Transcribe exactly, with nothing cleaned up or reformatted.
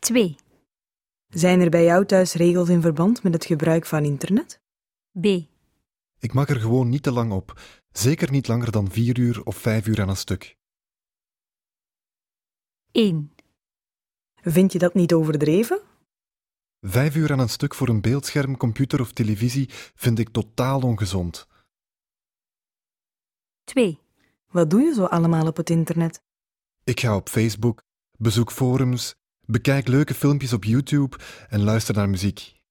twee. Zijn er bij jou thuis regels in verband met het gebruik van internet? B. Ik mag er gewoon niet te lang op. Zeker niet langer dan vier uur of vijf uur aan een stuk. één. Vind je dat niet overdreven? Vijf uur aan een stuk voor een beeldscherm, computer of televisie vind ik totaal ongezond. twee. Wat doe je zo allemaal op het internet? Ik ga op Facebook, bezoek forums, bekijk leuke filmpjes op YouTube en luister naar muziek.